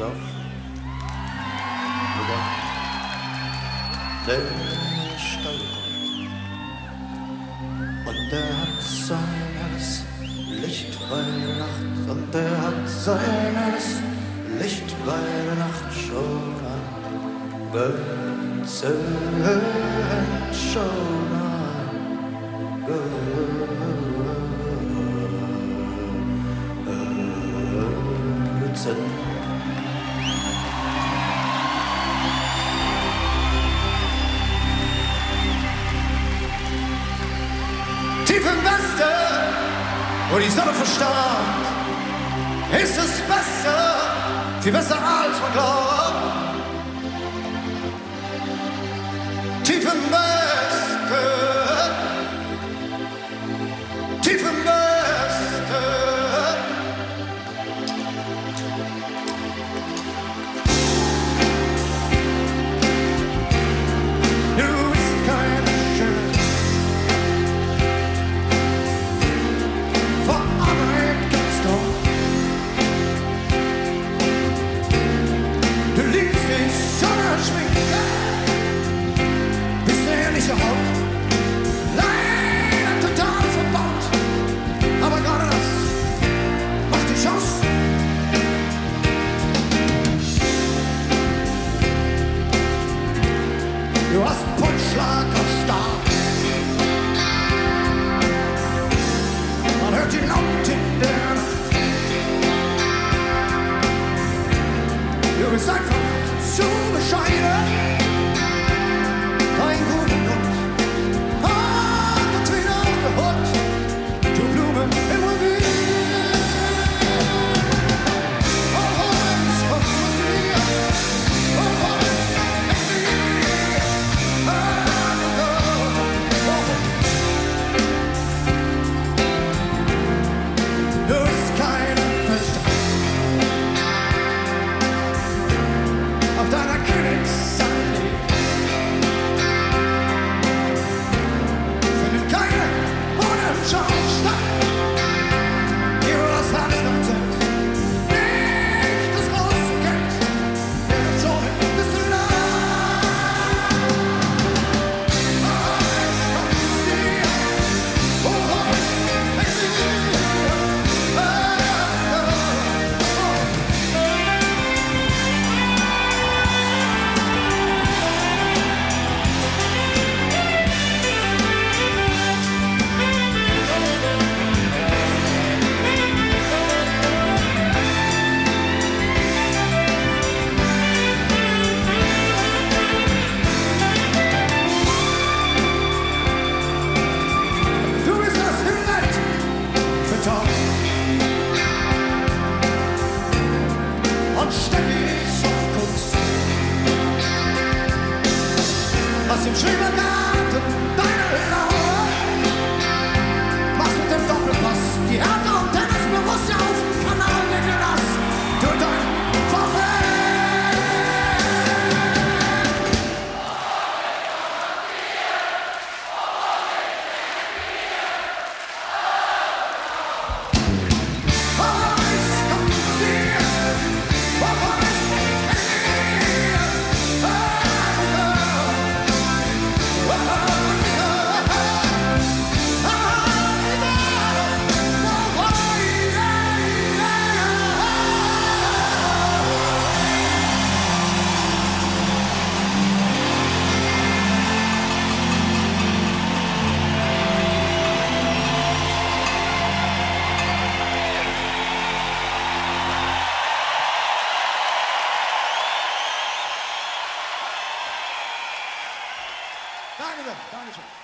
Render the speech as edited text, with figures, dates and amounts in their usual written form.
auf, der Steuer. Und der hat sein helles Licht bei der Nacht. Und der hat sein helles Licht bei der Nacht schon angezündet, schon angezündet. Tief im Westen, wo die Sonne verstarrt, ist es besser, viel besser als man glaubt. Tief im Westen, tief im Westen. Du bist keine Schöne. Vor Arbeit gibt's doch. Du liebst die Sonne schminken, bist der ehrliche Haut. Leider total verbaut, aber gerade das macht dich aus. Du hast Pulsschlag am Start. Man hört ihn laut in der Nacht. Du bist einfach zu bescheiden. Kein guter Grund. Hat uns wieder geholt. Du Blume im Revier. Oh, Holz, komm zu dir. Oh, Holz, in mir. Du bist keine Verstand. Auf deiner Königsallee findet keine Modenschau statt. Hier wo das Herz noch zählt, nicht das große Geld. In der Zone bist du da. Alles kommt zu dir. Oh, Holz, in mir. Du bist das Himmelwelt vertaucht und ständig auf Kunst. Was im Schrebergarten deine Laune machst mit dem Doppelpass die Härte und Tennis bewusst auf dem Kanal der Glas. Du dein Vorfeld. Danke sehr, Dankeschön.